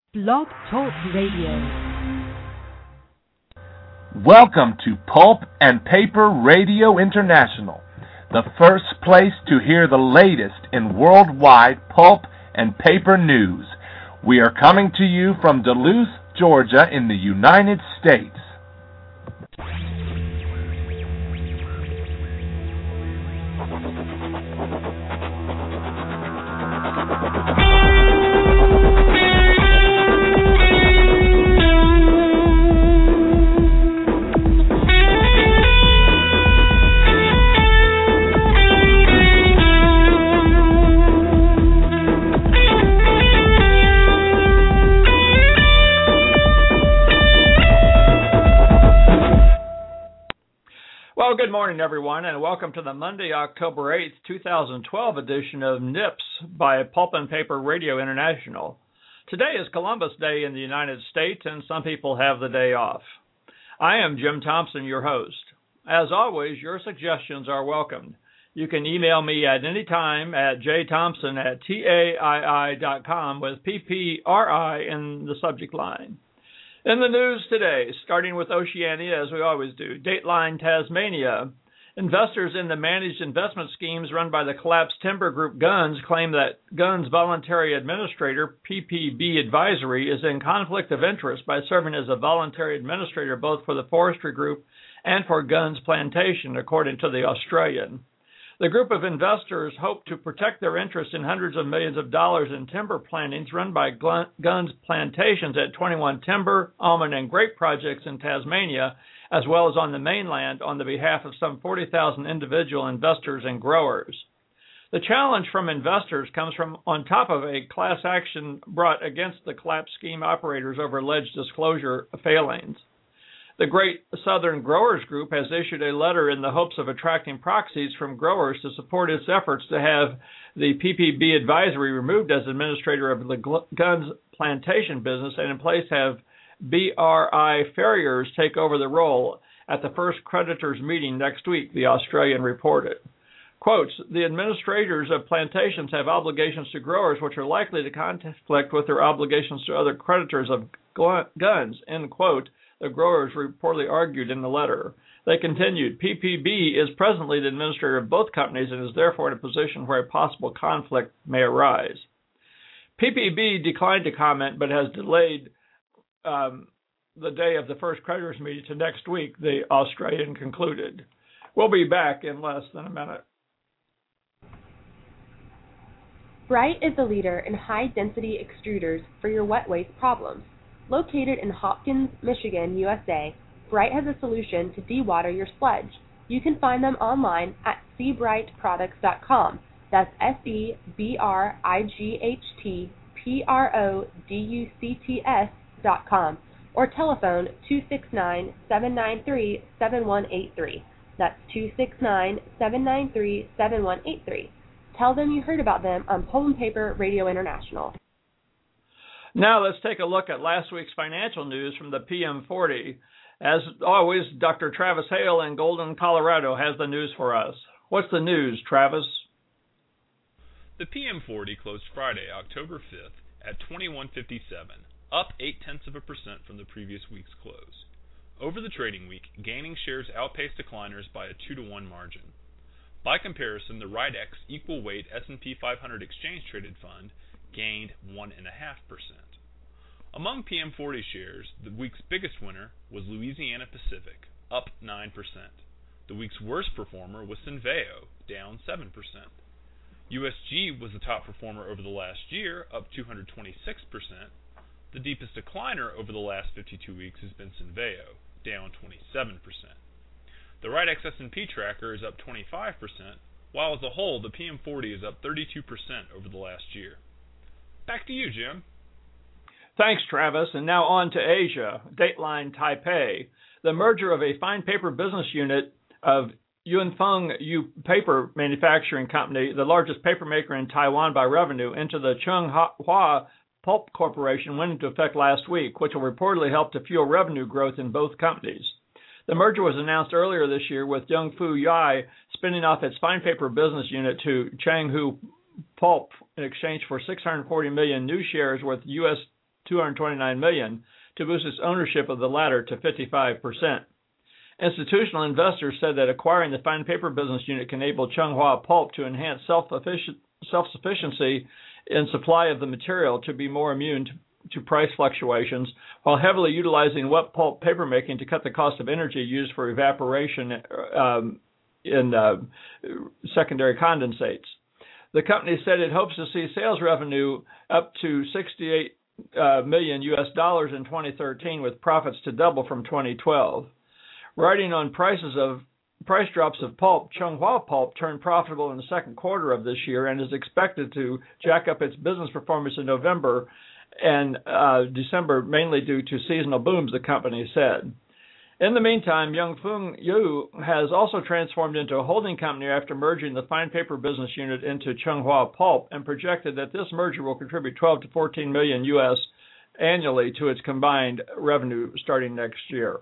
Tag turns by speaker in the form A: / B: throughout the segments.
A: Blog Talk Radio.
B: Welcome to Pulp and Paper Radio International, the first place to hear the latest in worldwide pulp and paper news. We are coming to you from Duluth, Georgia in the United States.
C: Well, good morning, everyone, and welcome to the Monday, October 8th, 2012 edition of NIPS by Pulp and Paper Radio International. Today is Columbus Day in the United States, and some people have the day off. I am Jim Thompson, your host. As always, your suggestions are welcomed. You can email me at any time at jthompson@taii.com with PPRI in the subject line. In the news today, starting with Oceania, as we always do, Dateline Tasmania. Investors in the managed investment schemes run by the collapsed timber group Guns claim that Guns Voluntary Administrator, PPB Advisory, is in conflict of interest by serving as a voluntary administrator both for the forestry group and for Guns Plantation, according to the Australian. The group of investors hope to protect their interest in hundreds of millions of dollars in timber plantings run by Guns Plantations at 21 timber, almond, and grape projects in Tasmania, as well as on the mainland on the behalf of some 40,000 individual investors and growers. The challenge from investors comes from on top of a class action brought against the collapsed scheme operators over alleged disclosure failings. The Great Southern Growers Group has issued a letter in the hopes of attracting proxies from growers to support its efforts to have the PPB Advisory removed as administrator of the Guns Plantation business and in place have BRI Farriers take over the role at the first creditors meeting next week, the Australian reported. Quotes, the administrators of plantations have obligations to growers which are likely to conflict with their obligations to other creditors of Guns, end quote, the growers reportedly argued in the letter. They continued, PPB is presently the administrator of both companies and is therefore in a position where a possible conflict may arise. PPB declined to comment but has delayed the day of the first creditors meeting to next week, the Australian concluded. We'll be back in less than a minute.
D: Bright is the leader in high-density extruders for your wet waste problems. Located in Hopkins, Michigan, USA, Bright has a solution to dewater your sludge. You can find them online at seabrightproducts.com. That's SeabrightProducts.com or telephone 269-793-7183. That's 269-793-7183. Tell them you heard about them on Pulp and Paper Radio International.
C: Now let's take a look at last week's financial news from the PM40. As always, Dr. Travis Hale in Golden, Colorado has the news for us. What's the news, Travis?
E: The PM40 closed Friday, October 5th at 21.57, up 0.8% from the previous week's close. Over the trading week, gaining shares outpaced decliners by a 2-to-1 margin. By comparison, the RIDEX Equal Weight S&P 500 Exchange Traded Fund gained 1.5%. Among PM40 shares, the week's biggest winner was Louisiana Pacific, up 9%. The week's worst performer was Cinveo, down 7%. USG was the top performer over the last year, up 226%. The deepest decliner over the last 52 weeks has been Cinveo, down 27%. The RIDEX S&P tracker is up 25%, while as a whole, the PM40 is up 32% over the last year. Back to you, Jim.
C: Thanks, Travis. And now on to Asia. Dateline Taipei. The merger of a fine paper business unit of Yunfeng Paper Manufacturing Company, the largest paper maker in Taiwan by revenue, into the Chunghwa Pulp Corporation went into effect last week, which will reportedly help to fuel revenue growth in both companies. The merger was announced earlier this year with Yongfu Yai spinning off its fine paper business unit to Changhu Pulp in exchange for 640 million new shares worth $229 million to boost its ownership of the latter to 55%. Institutional investors said that acquiring the fine paper business unit can enable Changhua Pulp to enhance self-sufficiency in supply of the material to be more immune to price fluctuations, while heavily utilizing wet pulp papermaking to cut the cost of energy used for evaporation in secondary condensates. The company said it hopes to see sales revenue up to $68 million in 2013, with profits to double from 2012. Riding on price drops of pulp, Changhua Pulp turned profitable in the second quarter of this year and is expected to jack up its business performance in November and December, mainly due to seasonal booms, the company said. In the meantime, Yongfeng Yu has also transformed into a holding company after merging the fine paper business unit into Changhua Pulp, and projected that this merger will contribute $12 to $14 million annually to its combined revenue starting next year.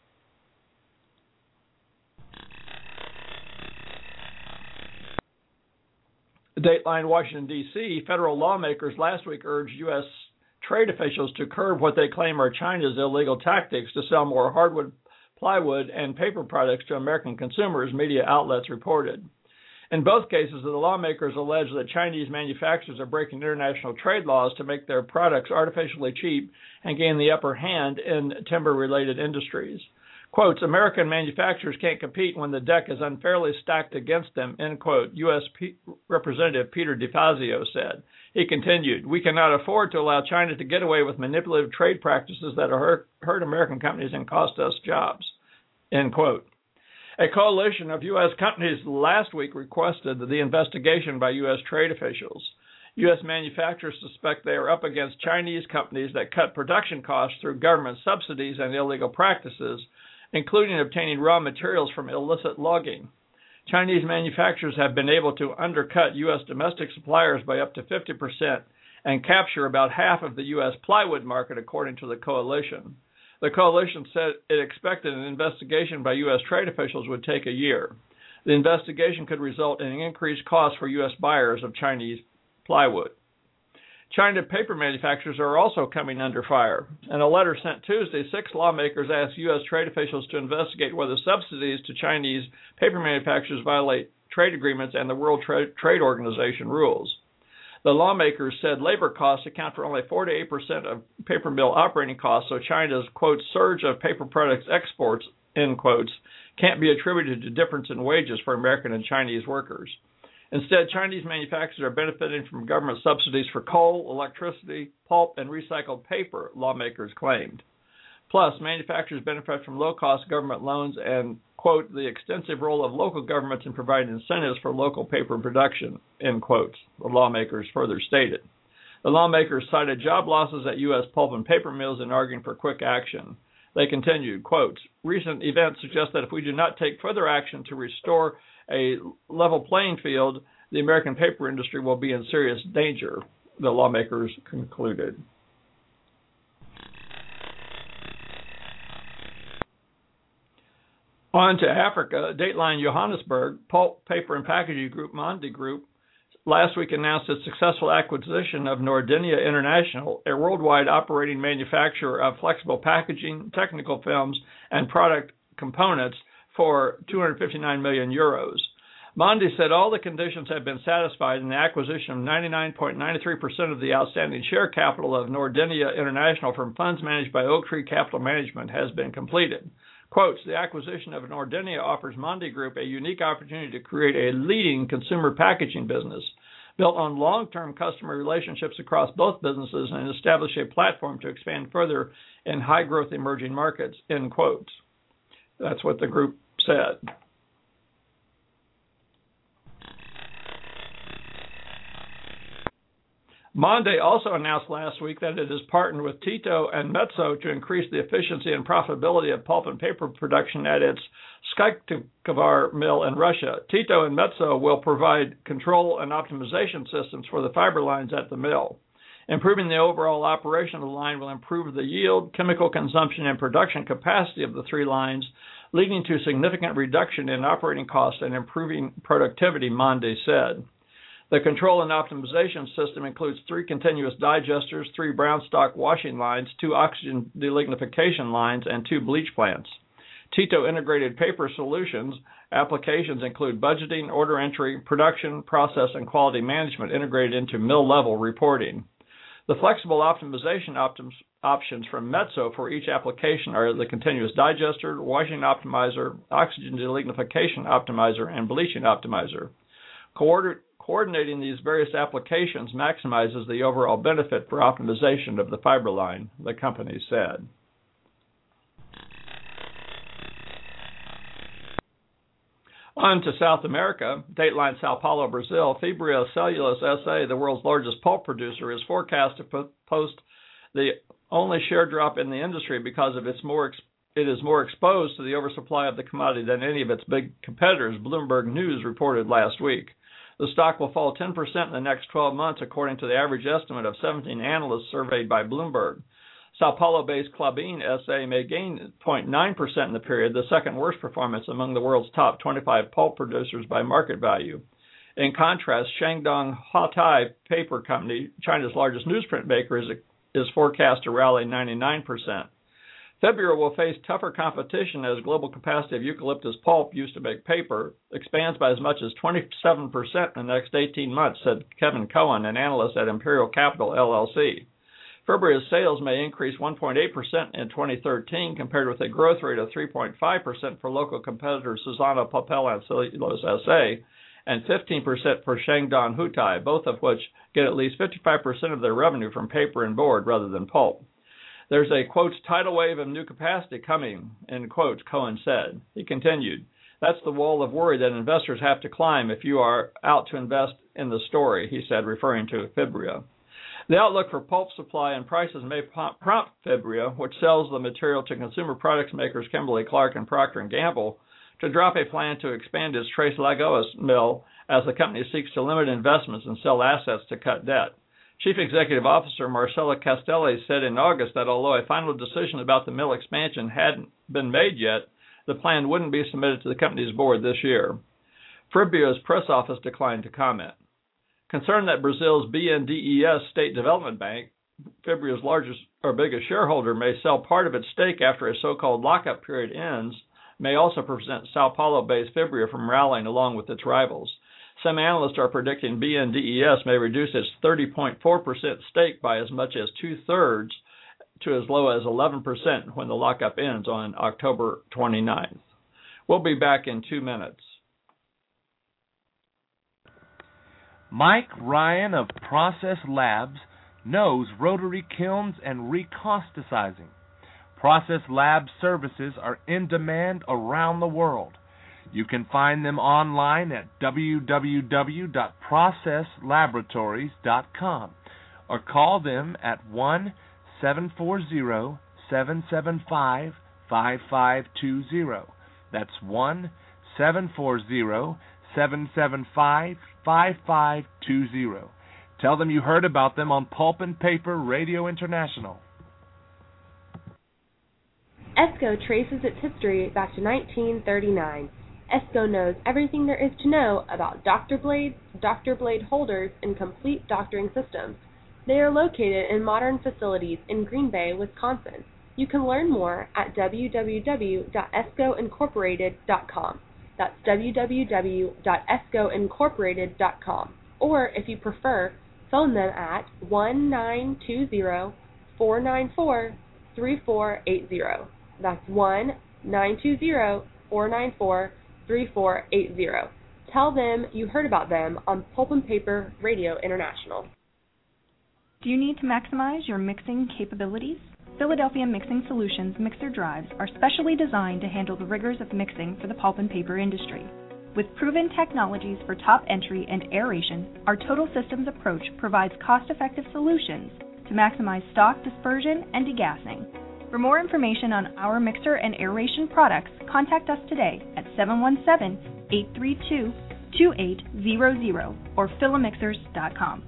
C: Dateline Washington, D.C., federal lawmakers last week urged U.S. trade officials to curb what they claim are China's illegal tactics to sell more hardwood, plywood, and paper products to American consumers, media outlets reported. In both cases, the lawmakers allege that Chinese manufacturers are breaking international trade laws to make their products artificially cheap and gain the upper hand in timber-related industries. Quotes, American manufacturers can't compete when the deck is unfairly stacked against them, end quote, U.S. Representative Peter DeFazio said. He continued, we cannot afford to allow China to get away with manipulative trade practices that hurt American companies and cost us jobs, end quote. A coalition of U.S. companies last week requested the investigation by U.S. trade officials. U.S. manufacturers suspect they are up against Chinese companies that cut production costs through government subsidies and illegal practices, including obtaining raw materials from illicit logging. Chinese manufacturers have been able to undercut U.S. domestic suppliers by up to 50% and capture about half of the U.S. plywood market, according to the coalition. The coalition said it expected an investigation by U.S. trade officials would take a year. The investigation could result in increased costs for U.S. buyers of Chinese plywood. China paper manufacturers are also coming under fire. In a letter sent Tuesday, 6 lawmakers asked U.S. trade officials to investigate whether subsidies to Chinese paper manufacturers violate trade agreements and the World Trade Organization rules. The lawmakers said labor costs account for only 4 to 8% of paper mill operating costs, so China's, quote, surge of paper products exports, end quotes, can't be attributed to difference in wages for American and Chinese workers. Instead, Chinese manufacturers are benefiting from government subsidies for coal, electricity, pulp, and recycled paper, lawmakers claimed. Plus, manufacturers benefit from low-cost government loans and, quote, the extensive role of local governments in providing incentives for local paper production, end quotes, the lawmakers further stated. The lawmakers cited job losses at U.S. pulp and paper mills in arguing for quick action. They continued, quote, recent events suggest that if we do not take further action to restore a level playing field, the American paper industry will be in serious danger, the lawmakers concluded. On to Africa. Dateline Johannesburg, pulp, paper, and packaging group Mondi Group last week announced its successful acquisition of Nordinia International, a worldwide operating manufacturer of flexible packaging, technical films, and product components for €259 million. Mondi said all the conditions have been satisfied and the acquisition of 99.93% of the outstanding share capital of Nordinia International from funds managed by Oaktree Capital Management has been completed. Quotes, the acquisition of Nordinia offers Mondi Group a unique opportunity to create a leading consumer packaging business built on long-term customer relationships across both businesses and establish a platform to expand further in high-growth emerging markets, end quotes. That's what the group said. Mondi also announced last week that it has partnered with Tito and Metso to increase the efficiency and profitability of pulp and paper production at its Syktyvkar mill in Russia. Tito and Metso will provide control and optimization systems for the fiber lines at the mill. Improving the overall operation of the line will improve the yield, chemical consumption, and production capacity of the 3 lines, leading to significant reduction in operating costs and improving productivity, Mondi said. The control and optimization system includes 3 continuous digesters, 3 brown stock washing lines, 2 oxygen delignification lines, and 2 bleach plants. TITO Integrated Paper Solutions applications include budgeting, order entry, production, process, and quality management integrated into mill-level reporting. The flexible optimization options from Metso for each application are the continuous digester, washing optimizer, oxygen delignification optimizer, and bleaching optimizer. Coordinating these various applications maximizes the overall benefit for optimization of the fiber line, the company said. On to South America. Dateline Sao Paulo, Brazil. Fibria Cellulose SA, the world's largest pulp producer, is forecast to post the only share drop in the industry because of it is more exposed to the oversupply of the commodity than any of its big competitors, Bloomberg News reported last week. The stock will fall 10% in the next 12 months, according to the average estimate of 17 analysts surveyed by Bloomberg. Sao Paulo-based Klabin SA may gain 0.9% in the period, the second worst performance among the world's top 25 pulp producers by market value. In contrast, Shandong Huatai Paper Company, China's largest newsprint maker, is forecast to rally 99%. Fibria will face tougher competition as global capacity of eucalyptus pulp used to make paper expands by as much as 27% in the next 18 months, said Kevin Cohen, an analyst at Imperial Capital LLC. Fibria's sales may increase 1.8% in 2013 compared with a growth rate of 3.5% for local competitors Suzano Papel and Cellulose SA and 15% for Shandong Huatai, both of which get at least 55% of their revenue from paper and board rather than pulp. There's a, quote, tidal wave of new capacity coming, end quote, Cohen said. He continued, that's the wall of worry that investors have to climb if you are out to invest in the story, he said, referring to Fibria. The outlook for pulp supply and prices may prompt Fibria, which sells the material to consumer products makers Kimberly-Clark and Procter & Gamble, to drop a plan to expand its Tres Lagoas mill as the company seeks to limit investments and sell assets to cut debt. Chief Executive Officer Marcela Castelli said in August that although a final decision about the mill expansion hadn't been made yet, the plan wouldn't be submitted to the company's board this year. Fibria's press office declined to comment. Concerned that Brazil's BNDES State Development Bank, Fibria's largest or biggest shareholder, may sell part of its stake after a so-called lockup period ends, may also prevent Sao Paulo-based Fibria from rallying along with its rivals. Some analysts are predicting BNDES may reduce its 30.4% stake by as much as 2/3 to as low as 11% when the lockup ends on October 29th. We'll be back in 2 minutes.
B: Mike Ryan of Process Labs knows rotary kilns and recausticizing. Process Labs services are in demand around the world. You can find them online at www.processlaboratories.com or call them at 1-740-775-5520. That's 1-740-775-5520. Tell them you heard about them on Pulp and Paper Radio International.
D: ESCO traces its history back to 1939. ESCO knows everything there is to know about doctor blades, doctor blade holders, and complete doctoring systems. They are located in modern facilities in Green Bay, Wisconsin. You can learn more at www.escoincorporated.com. That's www.escoincorporated.com. Or, if you prefer, phone them at 1-920-494-3480. That's 1-920-494-3480. Tell them you heard about them on Pulp and Paper Radio International.
F: Do you need to maximize your mixing capabilities? Philadelphia Mixing Solutions mixer drives are specially designed to handle the rigors of mixing for the pulp and paper industry. With proven technologies for top entry and aeration, our total systems approach provides cost-effective solutions to maximize stock dispersion and degassing. For more information on our mixer and aeration products, contact us today at 717-832-2800 or philamixers.com.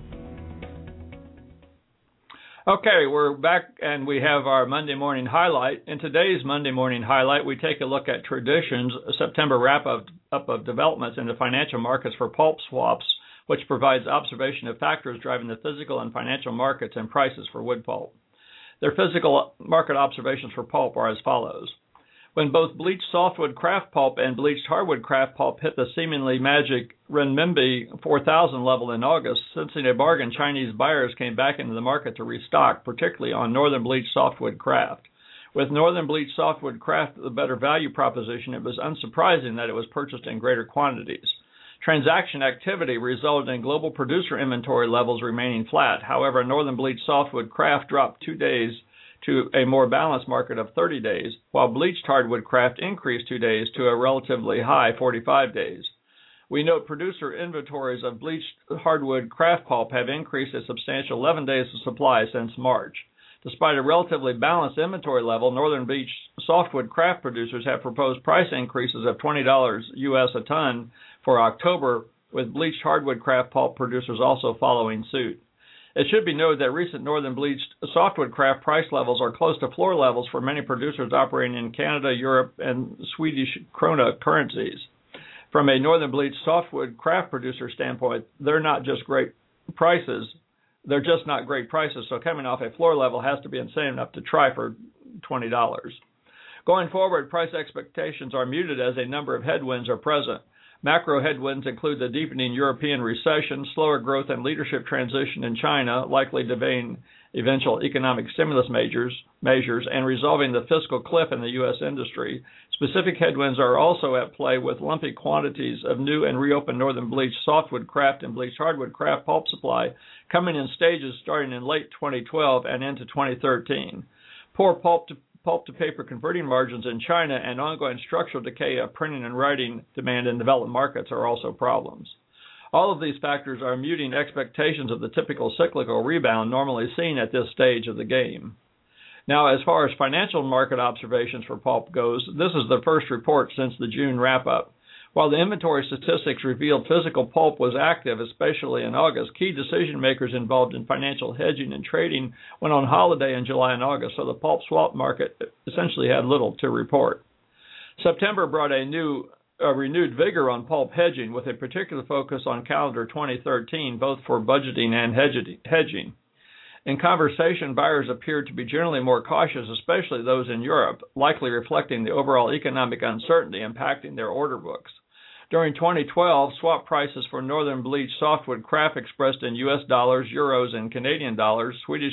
C: Okay, we're back and we have our Monday morning highlight. In today's Monday morning highlight, we take a look at Tradition's September wrap-up of developments in the financial markets for pulp swaps, which provides observation of factors driving the physical and financial markets and prices for wood pulp. Their physical market observations for pulp are as follows. When both bleached softwood kraft pulp and bleached hardwood kraft pulp hit the seemingly magic renminbi 4,000 level in August, sensing a bargain, Chinese buyers came back into the market to restock, particularly on northern bleached softwood kraft. With northern bleached softwood kraft the better value proposition, it was unsurprising that it was purchased in greater quantities. Transaction activity resulted in global producer inventory levels remaining flat. However, northern bleached softwood kraft dropped 2 days to a more balanced market of 30 days, while bleached hardwood kraft increased 2 days to a relatively high 45 days. We note producer inventories of bleached hardwood kraft pulp have increased a substantial 11 days of supply since March. Despite a relatively balanced inventory level, northern bleached softwood kraft producers have proposed price increases of $20 US a ton for October, with bleached hardwood kraft pulp producers also following suit. It should be noted that recent northern bleached softwood kraft price levels are close to floor levels for many producers operating in Canada, Europe, and Swedish krona currencies. From a northern bleached softwood kraft producer standpoint, they're not just great prices. They're just not great prices, so coming off a floor level has to be insane enough to try for $20. Going forward, price expectations are muted as a number of headwinds are present. Macro headwinds include the deepening European recession, slower growth and leadership transition in China, likely delaying eventual economic stimulus measures, and resolving the fiscal cliff in the U.S. industry. Specific headwinds are also at play with lumpy quantities of new and reopened northern bleached softwood kraft and bleached hardwood kraft pulp supply coming in stages starting in late 2012 and into 2013. Poor pulp-to-paper converting margins in China and ongoing structural decay of printing and writing demand in developed markets are also problems. All of these factors are muting expectations of the typical cyclical rebound normally seen at this stage of the game. Now, as far as financial market observations for pulp goes, this is the first report since the June wrap-up. While the inventory statistics revealed physical pulp was active, especially in August, key decision makers involved in financial hedging and trading went on holiday in July and August, so the pulp swap market essentially had little to report. September brought a renewed vigor on pulp hedging, with a particular focus on calendar 2013, both for budgeting and hedging. In conversation, buyers appeared to be generally more cautious, especially those in Europe, likely reflecting the overall economic uncertainty impacting their order books. During 2012, swap prices for northern bleached softwood kraft expressed in U.S. dollars, euros, and Canadian dollars, Swedish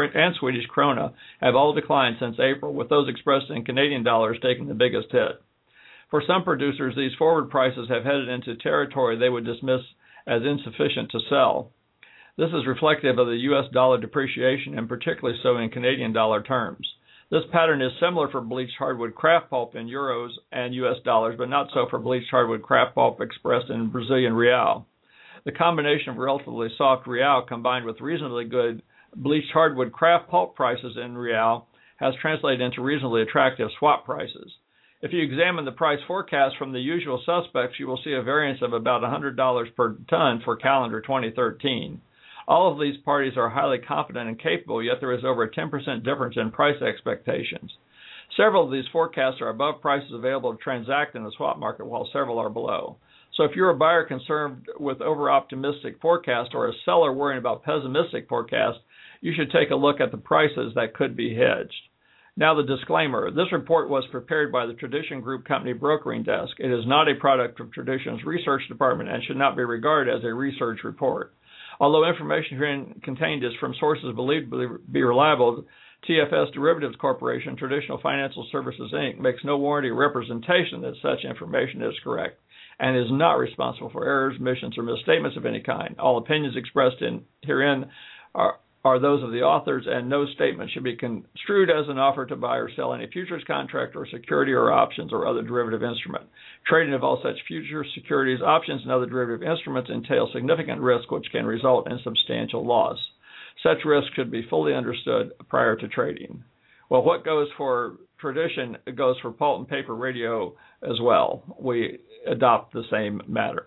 C: krona, have all declined since April, with those expressed in Canadian dollars taking the biggest hit. For some producers, these forward prices have headed into territory they would dismiss as insufficient to sell. This is reflective of the U.S. dollar depreciation, and particularly so in Canadian dollar terms. This pattern is similar for bleached hardwood kraft pulp in euros and U.S. dollars, but not so for bleached hardwood kraft pulp expressed in Brazilian real. The combination of relatively soft real combined with reasonably good bleached hardwood kraft pulp prices in real has translated into reasonably attractive swap prices. If you examine the price forecast from the usual suspects, you will see a variance of about $100 per ton for calendar 2013. All of these parties are highly confident and capable, yet there is over a 10% difference in price expectations. Several of these forecasts are above prices available to transact in the swap market, while several are below. So if you're a buyer concerned with over-optimistic forecasts or a seller worrying about pessimistic forecasts, you should take a look at the prices that could be hedged. Now the disclaimer. This report was prepared by the Tradition Group Company Brokering Desk. It is not a product of Tradition's research department and should not be regarded as a research report. Although information herein contained is from sources believed to be reliable, TFS Derivatives Corporation, Traditional Financial Services, Inc., makes no warranty or representation that such information is correct and is not responsible for errors, omissions, or misstatements of any kind. All opinions expressed herein are those of the authors, and no statement should be construed as an offer to buy or sell any futures contract or security or options or other derivative instrument. Trading of all such futures, securities, options, and other derivative instruments entails significant risk which can result in substantial loss. Such risk should be fully understood prior to trading. Well, what goes for Tradition goes for Pulp and Paper Radio as well. We adopt the same matter.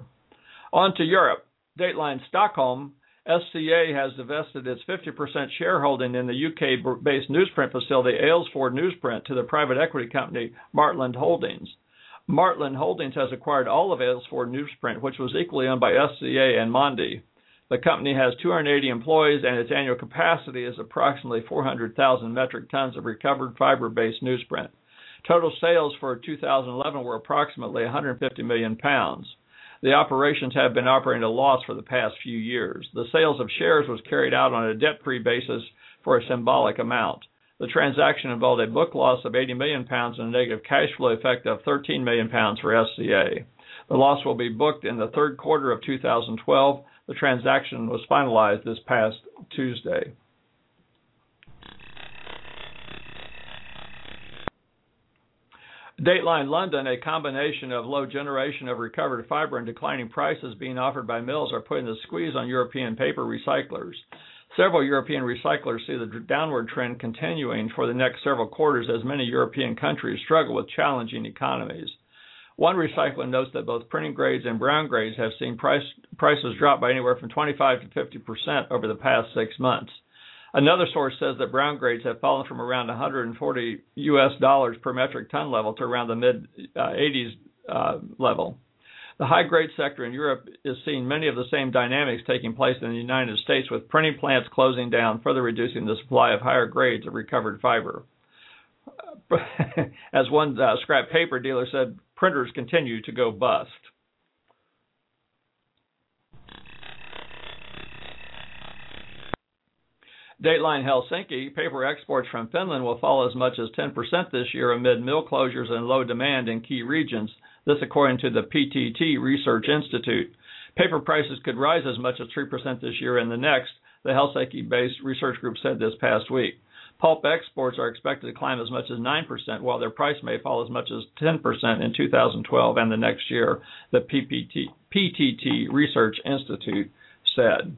C: On to Europe. Dateline Stockholm. SCA has divested its 50% shareholding in the UK-based newsprint facility Aylesford Newsprint to the private equity company Martland Holdings. Martland Holdings has acquired all of Aylesford Newsprint, which was equally owned by SCA and Mondi. The company has 280 employees, and its annual capacity is approximately 400,000 metric tons of recovered fiber-based newsprint. Total sales for 2011 were approximately 150 million pounds. The operations have been operating at a loss for the past few years. The sales of shares was carried out on a debt-free basis for a symbolic amount. The transaction involved a book loss of 80 million pounds and a negative cash flow effect of 13 million pounds for SCA. The loss will be booked in the third quarter of 2012. The transaction was finalized this past Tuesday. Dateline London, a combination of low generation of recovered fiber and declining prices being offered by mills, are putting the squeeze on European paper recyclers. Several European recyclers see the downward trend continuing for the next several quarters as many European countries struggle with challenging economies. One recycler notes that both printing grades and brown grades have seen prices drop by anywhere from 25 to 50% over the past 6 months. Another source says that brown grades have fallen from around $140 per metric ton level to around the mid-80s level. The high-grade sector in Europe is seeing many of the same dynamics taking place in the United States, with printing plants closing down, further reducing the supply of higher grades of recovered fiber. As one scrap paper dealer said, printers continue to go bust. Dateline Helsinki, paper exports from Finland will fall as much as 10% this year amid mill closures and low demand in key regions. This according to the PTT Research Institute. Paper prices could rise as much as 3% this year and the next, the Helsinki-based research group said this past week. Pulp exports are expected to climb as much as 9%, while their price may fall as much as 10% in 2012 and the next year, the PTT Research Institute said.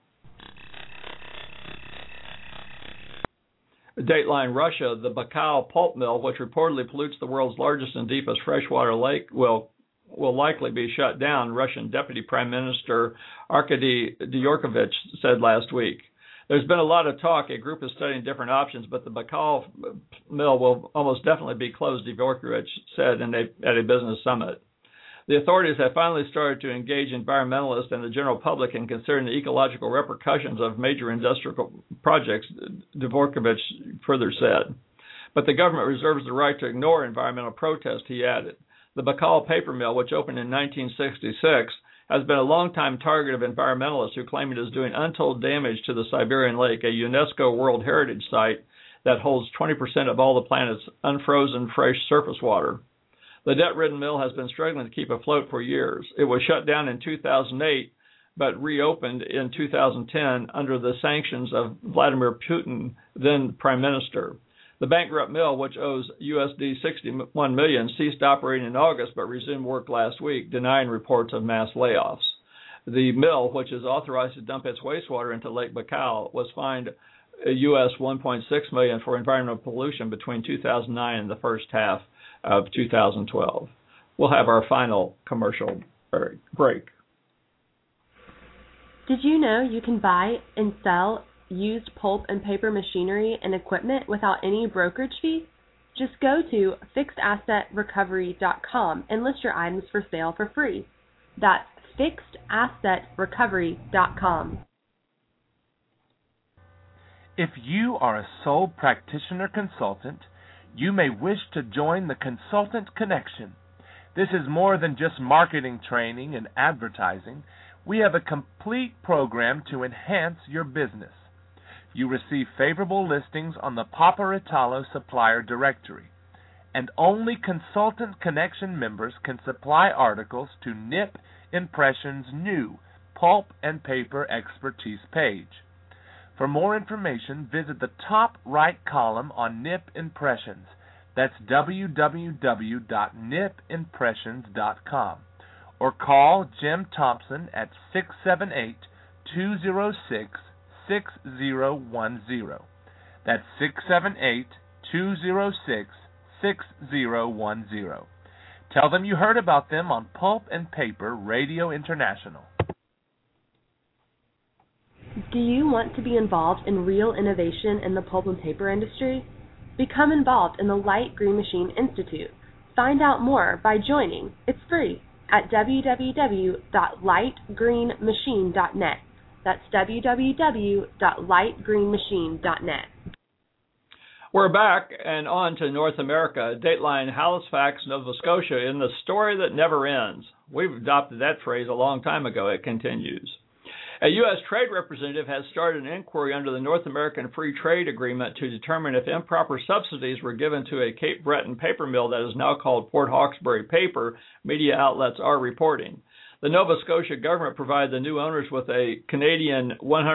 C: Dateline Russia, the Baikal pulp mill, which reportedly pollutes the world's largest and deepest freshwater lake, will likely be shut down, Russian Deputy Prime Minister Arkady Dvorkovich said last week. There's been a lot of talk. A group is studying different options, but the Baikal mill will almost definitely be closed, Dvorkovich said at a business summit. The authorities have finally started to engage environmentalists and the general public in considering the ecological repercussions of major industrial projects, Dvorkovich further said. But the government reserves the right to ignore environmental protest, he added. The Baikal paper mill, which opened in 1966, has been a long-time target of environmentalists who claim it is doing untold damage to the Siberian Lake, a UNESCO World Heritage Site that holds 20% of all the planet's unfrozen fresh surface water. The debt-ridden mill has been struggling to keep afloat for years. It was shut down in 2008, but reopened in 2010 under the sanctions of Vladimir Putin, then Prime Minister. The bankrupt mill, which owes USD $61 million, ceased operating in August but resumed work last week, denying reports of mass layoffs. The mill, which is authorized to dump its wastewater into Lake Baikal, was fined US $1.6 million for environmental pollution between 2009 and the first half of 2012. We'll have our final commercial break.
D: Did you know you can buy and sell used pulp and paper machinery and equipment without any brokerage fee? Just go to fixedassetrecovery.com and list your items for sale for free. That's fixedassetrecovery.com.
B: If you are a sole practitioner consultant, you may wish to join the Consultant Connection. This is more than just marketing training and advertising. We have a complete program to enhance your business. You receive favorable listings on the Paparitalo Supplier Directory, and only Consultant Connection members can supply articles to Nip Impressions' new Pulp and Paper Expertise page. For more information, visit the top right column on Nip Impressions. That's www.nipimpressions.com. Or call Jim Thompson at 678-206-6010. That's 678-206-6010. Tell them you heard about them on Pulp and Paper Radio International.
D: Do you want to be involved in real innovation in the pulp and paper industry? Become involved in the Light Green Machine Institute. Find out more by joining. It's free at www.lightgreenmachine.net. That's www.lightgreenmachine.net.
C: We're back and on to North America. Dateline Halifax, Nova Scotia, in the story that never ends. We've adopted that phrase a long time ago. It continues. A U.S. trade representative has started an inquiry under the North American Free Trade Agreement to determine if improper subsidies were given to a Cape Breton paper mill that is now called Port Hawkesbury Paper, media outlets are reporting. The Nova Scotia government provided the new owners with a Canadian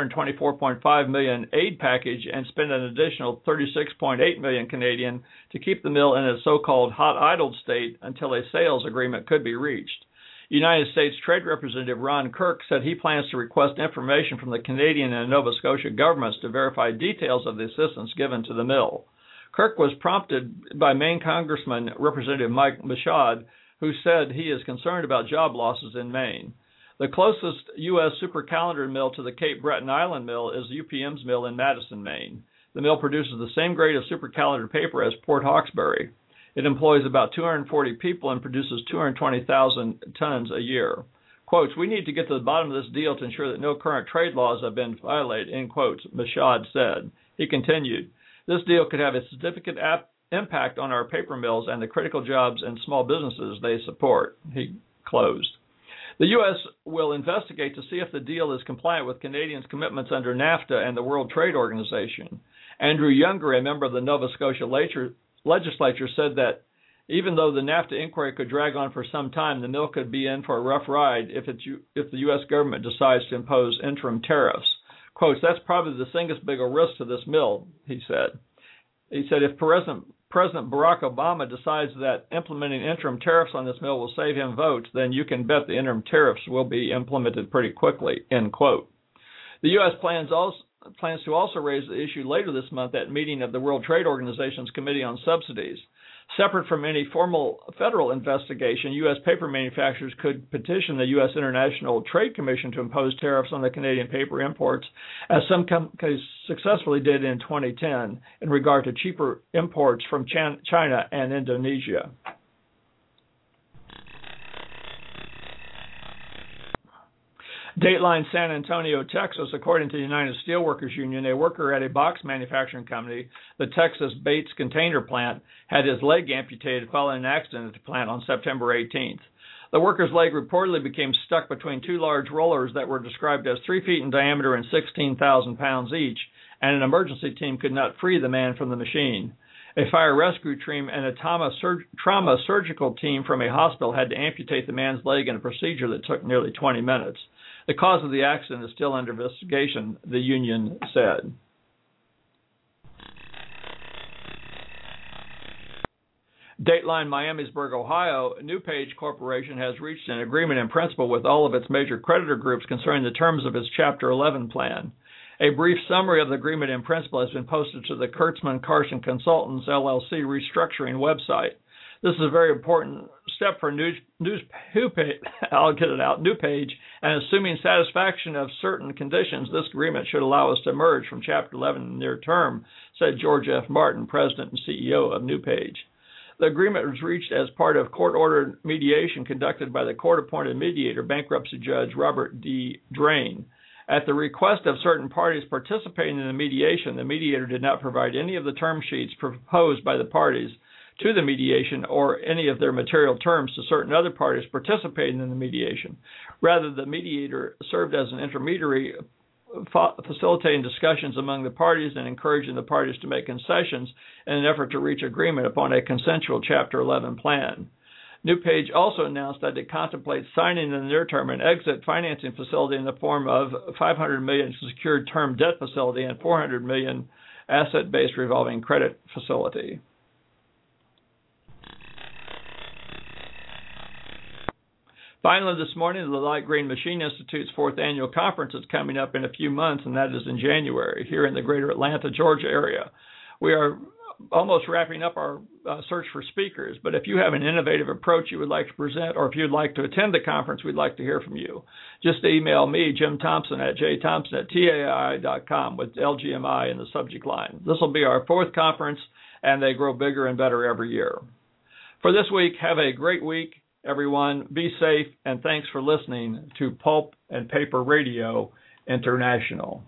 C: $124.5 million aid package and spent an additional $36.8 million Canadian to keep the mill in its so-called hot idled state until a sales agreement could be reached. United States Trade Representative Ron Kirk said he plans to request information from the Canadian and Nova Scotia governments to verify details of the assistance given to the mill. Kirk was prompted by Maine Congressman Representative Mike Michaud, who said he is concerned about job losses in Maine. The closest U.S. supercalendered mill to the Cape Breton Island mill is UPM's mill in Madison, Maine. The mill produces the same grade of supercalendered paper as Port Hawkesbury. It employs about 240 people and produces 220,000 tons a year. Quotes, "We need to get to the bottom of this deal to ensure that no current trade laws have been violated," end quotes, Michaud said. He continued, "This deal could have a significant impact on our paper mills and the critical jobs and small businesses they support," he closed. The U.S. will investigate to see if the deal is compliant with Canadians' commitments under NAFTA and the World Trade Organization. Andrew Younger, a member of the Nova Scotia legislature, said that even though the NAFTA inquiry could drag on for some time, the mill could be in for a rough ride if the U.S. government decides to impose interim tariffs. Quotes, "That's probably the single biggest risk to this mill," he said. He said, "If President Barack Obama decides that implementing interim tariffs on this mill will save him votes, then you can bet the interim tariffs will be implemented pretty quickly," end quote. The U.S. plans to also raise the issue later this month at a meeting of the World Trade Organization's Committee on Subsidies. Separate from any formal federal investigation, U.S. paper manufacturers could petition the U.S. International Trade Commission to impose tariffs on the Canadian paper imports, as some companies successfully did in 2010 in regard to cheaper imports from China and Indonesia. Dateline San Antonio, Texas, according to the United Steelworkers Union, a worker at a box manufacturing company, the Texas Bates Container Plant, had his leg amputated following an accident at the plant on September 18th. The worker's leg reportedly became stuck between two large rollers that were described as 3 feet in diameter and 16,000 pounds each, and an emergency team could not free the man from the machine. A fire rescue team and a trauma surgical team from a hospital had to amputate the man's leg in a procedure that took nearly 20 minutes. The cause of the accident is still under investigation, the union said. Dateline Miamisburg, Ohio, NewPage Corporation has reached an agreement in principle with all of its major creditor groups concerning the terms of its Chapter 11 plan. A brief summary of the agreement in principle has been posted to the Kurtzman Carson Consultants, LLC restructuring website. This is a very important step for NewPage, and assuming satisfaction of certain conditions, this agreement should allow us to emerge from Chapter 11 in the near term, said George F. Martin, President and CEO of NewPage. The agreement was reached as part of court-ordered mediation conducted by the court-appointed mediator, bankruptcy judge Robert D. Drain. At the request of certain parties participating in the mediation, the mediator did not provide any of the term sheets proposed by the parties to the mediation or any of their material terms to certain other parties participating in the mediation. Rather, the mediator served as an intermediary, facilitating discussions among the parties and encouraging the parties to make concessions in an effort to reach agreement upon a consensual Chapter 11 plan. NewPage also announced that it contemplates signing in the near term an exit financing facility in the form of $500 million secured term debt facility and $400 million asset-based revolving credit facility. Finally, this morning, the Light Green Machine Institute's 4th annual conference is coming up in a few months, and that is in January, here in the greater Atlanta, Georgia area. We are almost wrapping up our search for speakers, but if you have an innovative approach you would like to present, or if you'd like to attend the conference, we'd like to hear from you. Just email me, Jim Thompson, at jthompson@tai.com with LGMI in the subject line. This will be our 4th conference, and they grow bigger and better every year. For this week, have a great week, everyone. Be safe, and thanks for listening to Pulp and Paper Radio International.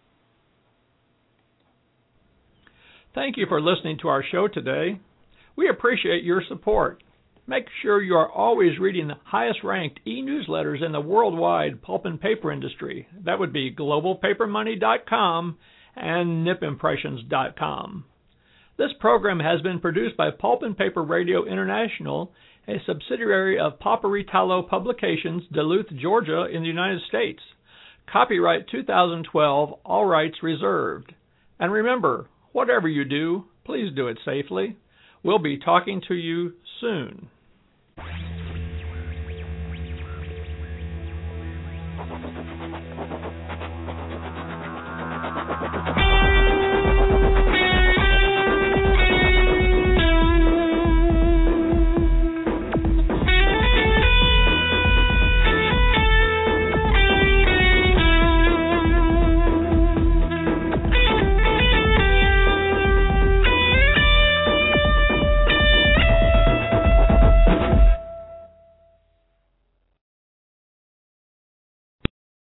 C: Thank you for listening to our show today. We appreciate your support. Make sure you are always reading the highest-ranked e-newsletters in the worldwide pulp and paper industry. That would be globalpapermoney.com and nipimpressions.com. This program has been produced by Pulp and Paper Radio International, a subsidiary of Paperitalo Publications, Duluth, Georgia, in the United States. Copyright 2012, all rights reserved. And remember, whatever you do, please do it safely. We'll be talking to you soon.